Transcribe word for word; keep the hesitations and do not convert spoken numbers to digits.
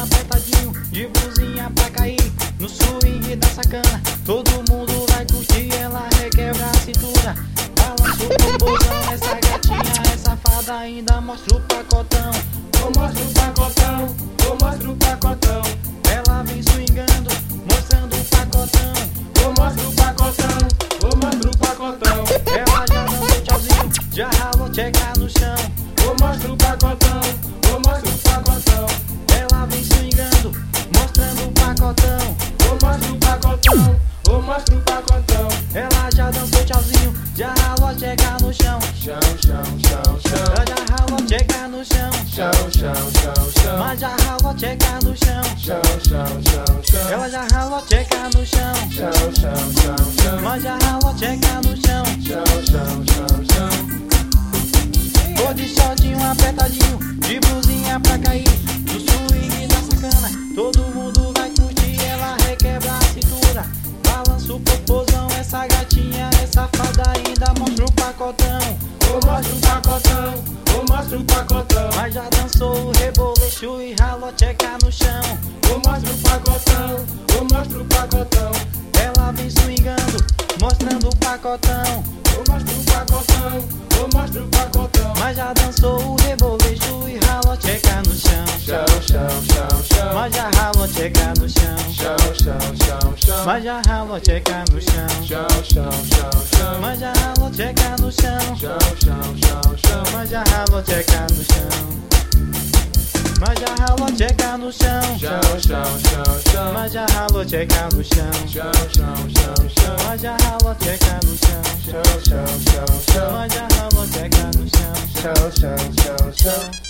apertadinho, de blusinha pra cair no swing da sacana. Todo mundo vai curtir, ela requebra a cintura, balança o popozão. Essa gatinha é safada, ainda mostra o pacotão. Eu mostro o pacotão, eu mostro o pacotão. Ela vem swingando, mostrando o pacotão. Eu mostro o pacotão, eu mostro o pacotão. Ela já dando tchauzinho, já ralou tcheca no chão. Eu mostro o pacotão, eu mostro o pacotão. Ela vem swingando, mostrando o pacotão. Eu mostro o pacotão, eu mostro o pacotão. Ela já dançou tchauzinho, já ralou tcheca no chão. Chão, chão, chão, chão. Ela já ralou tcheca no chão. Chão, chão, chão, chão. Mas já ralou tcheca no chão. Chão, chão, chão, chão. Ela já ralou tcheca no chão. Chão, chão, chão, chão. Mas já ralou tcheca no chão. Chão, chão, chão, chão. Tô de shortinho apertadinho, de blusinha pra cair no swing da sacana. Todo mundo vai curtir, ela requebra a cintura, balança o popozão. Essa gatinha é safada, ainda mostra o pacotão. Eu mostro o pacotão, eu mostro o pacotão. Mas já dançou o reboleixo e ralou tcheca no chão. Eu mostro o pacotão, eu mostro o pacotão. Ela vem swingando, mostrando o pacotão. Eu mostro o pacotão, eu mostro o pacotão. Mas já dançou o reboleixo e ralou tcheca no chão. Chão, chão, chão, chão. Mas já ralou tcheca no chão. Chão, chão, chão, chão. Mas já ralou tcheca no chão. Chão, chão, chão, chão. Mas já ralou tcheca no chão. Chão, chão, chão, chão. Mas já ralou tcheca no chão. Mas já ralou tcheca no chão. Chão, chão, chão, chão. Mas já ralou tcheca no chão. Chão, chão, chão, chão. Mas já ralou tcheca no chão. Chão, chão, chão, chão. Mas já ralou tcheca no chão. Chão, chão, chão, chão.